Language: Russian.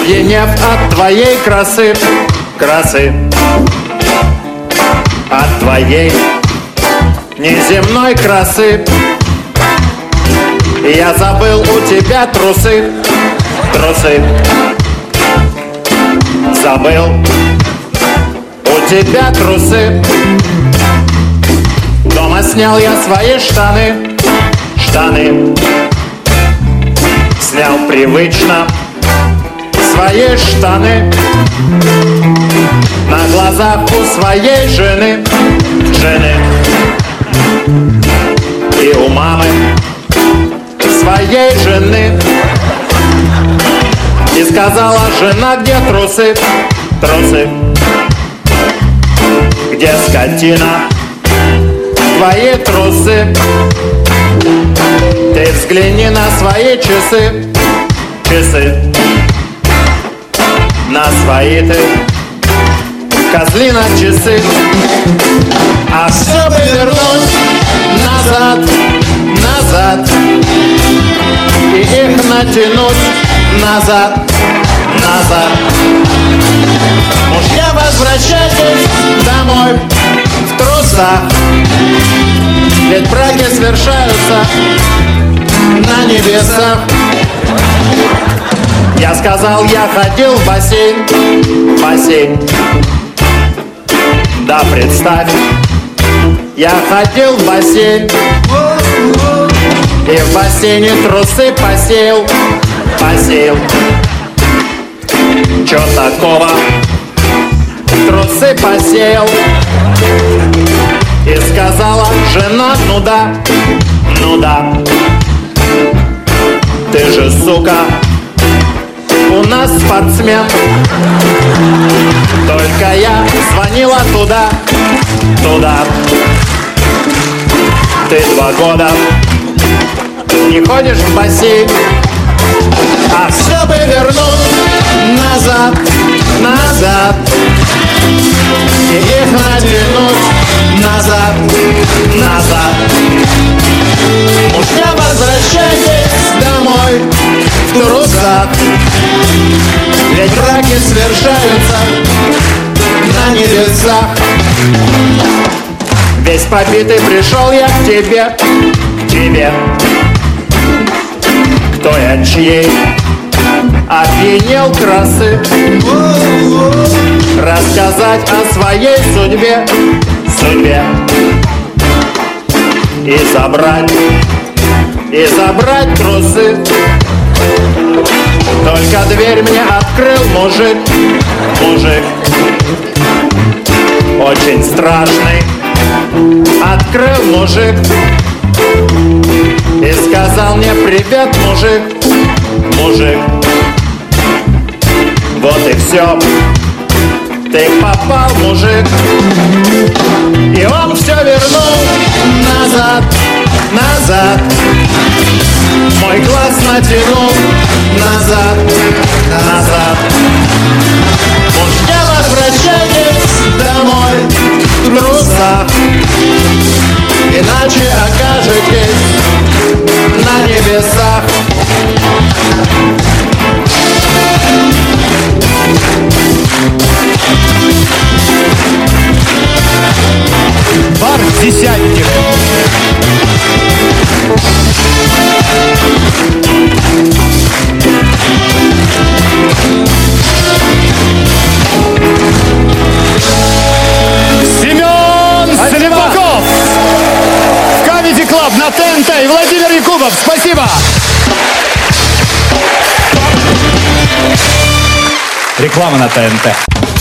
опьянев от твоей красы, красы, от твоей неземной красы. И я забыл у тебя трусы, трусы, забыл у тебя трусы. Дома снял я свои штаны, штаны, снял привычно свои штаны. На глазах у своей жены, жены, и у мамы своей жены. И сказала жена: где трусы, трусы, где скотина твои трусы? Ты взгляни на свои часы, часы, на свои ты, козлина, часы. А чтобы вернуть назад, назад, и их натянуть назад, назад. Мужья, возвращайтесь домой в трусах, ведь браки свершаются на небесах. Я сказал, я ходил в бассейн, бассейн. Да, представь, я ходил в бассейн, и в бассейне трусы посеял, посеял. Чё такого? Трусы посеял. И сказала жена: ну да, ну да, ты же, сука, у нас спортсмен. Только я звонила туда, туда. Ты 2 года не ходишь в бассейн. А все бы вернуть назад, назад, и их натянуть назад, назад. Мужья, возвращайтесь домой в трусах, ведь браки свершаются на небесах. Весь побитый пришел я к тебе, к тебе. Кто я, чьей опьянел красы, рассказать о своей судьбе, судьбе. И забрать трусы. Только дверь мне открыл мужик, мужик, очень страшный. Открыл мужик и сказал мне: привет, мужик, мужик. Вот и все, ты попал, мужик. И он все вернул назад, назад. Мой глаз натянул назад, назад. Мужья, возвращайтесь домой в трусах, иначе окажетесь на небесах. Бар «Десятник». Семен Слепаков в Comedy Club на ТНТ и Владимир Якубов. Спасибо. Реклама на ТНТ.